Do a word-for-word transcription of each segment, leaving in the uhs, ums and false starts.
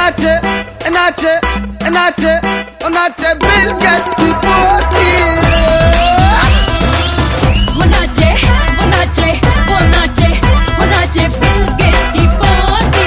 नाचे नाचे नाचे नाचे बिल गेट्स की पोती। वो नाचे वो नाचे वो नाचे वो नाचे बिल गेट्स की पोती।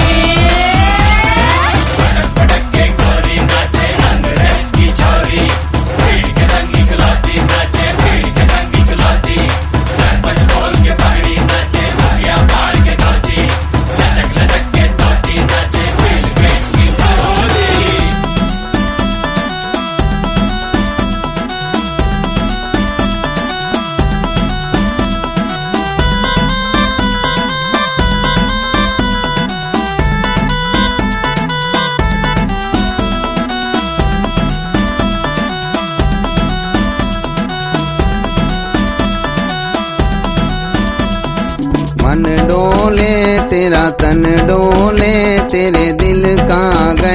पटक के गोरी नाचे अंग्रेज की छोरी, भीड़ के संग इकलौती नाचे, भीड़ के संग इकलौती। सरपंच बोल के पगड़ी नाचे, मुखिया बाल के धोती, लचक लचक के धोती नाचे बिल गेट्स की पोती। मन डोले तेरा तन डोले, तेरे दिल का